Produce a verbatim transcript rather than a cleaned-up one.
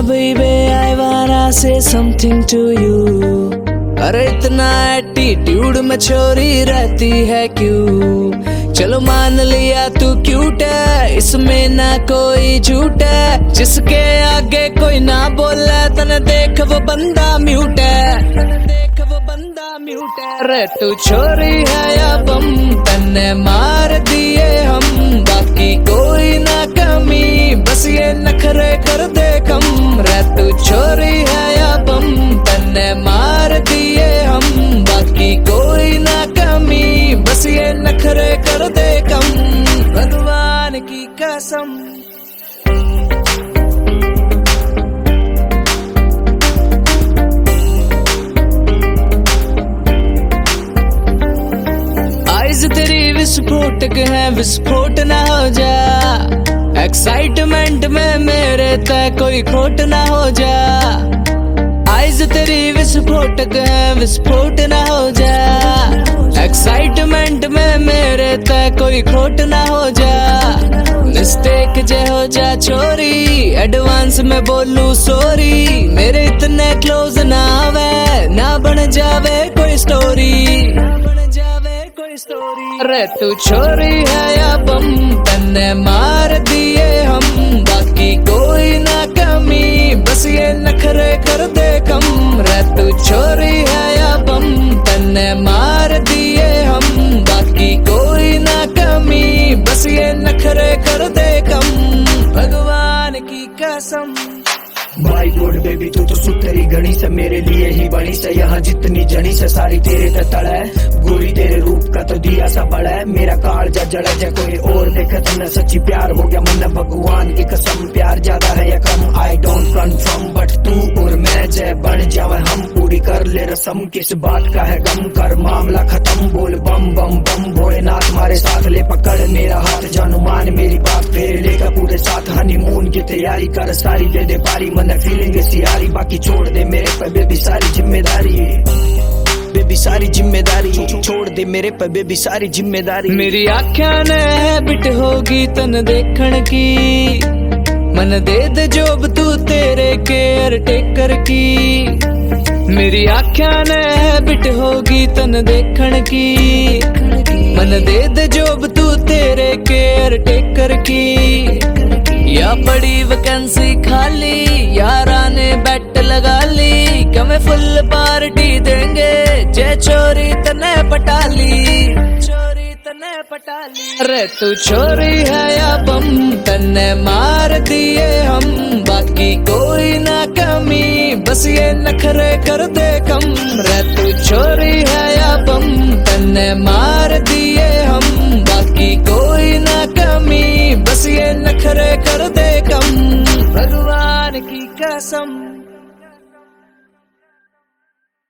baby, I wanna say something to you। अरे इतना attitude में छोरी रहती है क्यों? चलो मान लिया तू क्यूट है, इसमें ना कोई झूठ है। जिसके आगे कोई ना बोले तने देख वो बंदा म्यूट है, तने देख वो बंदा म्यूट है। अरे तू छोरी है या बम, तने मार दिए हम, बाकी कोई ना कमी, बस ये नखरे कर दे कम। रे तू छोरी है या बम, तने मार दिए हम, बाकी कोई ना कमी, बस ये नखरे कर दे कम। भगवान की कसम। आइज तेरी विस्फोटक है, विस्फोट ना हो जा। एक्साइटमेंट में मेरे तय कोई खोट ना हो जा। आइज तेरी विस्फोटक है, विस्फोट ना हो जा। एक्साइटमेंट में मेरे तय कोई खोट ना हो जा। मिस्टेक जे हो जा छोरी, एडवांस में बोलूं सॉरी। मेरे इतने क्लोज ना आवे, ना बन जावे कोई स्टोरी, ना बन जावे कोई स्टोरी। अरे तू छोरी है या बम, तन्ने मार दिए हम, बाकी कोई ना कमी, बस ये नखरे कर दे कम। रे तू छोरी है या बम, तन्ने मार दिए हम, बाकी कोई ना कमी, बस ये नखरे कर दे कम। भगवान की कसम। माय गॉड बेबी तू तो सुथरी घड़ी से मेरे लिए ही बनी से। यहाँ जितनी जनी से सारी तेरे ते तड़ है, गोरी तेरे रूप का तो दिया सा बड़ा है। मेरा काल जा जड़ा जा कोई और देखे तो न सच्ची प्यार हो गया मन। भगवान की कसम प्यार ज्यादा है या कम, आई डोंट कन्फर्म, बट तू और मैं जय बन जावे हम। पूरी कर ले रसम, किस बात का है गम, कर मामला खत्म। बोल बम बम बम भोलेनाथ मारे साथ, ले पकड़ मेरा हाथ जानू मान मेरी बात। फेर लेकर पूरे साथ हनीमून की तैयारी कर सारी, दे दे पारी मन फीलिंग सियारी। बाकी छोड़ दे मेरे पे बेबी सारी जिम्मेदारी, बेबी सारी जिम्मेदारी छोड़ दे मेरे पे बेबी सारी जिम्मेदारी। मेरी आँखों ने हैबिट होगी तन देखण की, मन दे दे जोब तू तेरे केयर टेकर की। मेरी आँखों ने हैबिट होगी तन देखण की, मन दे दे जोब तू तेरे केयर टेकर की। या बड़ी वैकेंसी खाली, यारा ने बेट लगा ली, कमे फुल पार्टी देंगे, जे चोरी तने पटाली, चोरी तने पटाली। अरे तू छोरी है या बम, तने मार दिए हम, बाकी कोई ना कमी, बस ये नखरे कर दे कम। रे तू छोरी है या बम, तने मार दिए हम, बाकी कोई ना कमी, बस ये नखरे कर दे कम। भगवान की कसम।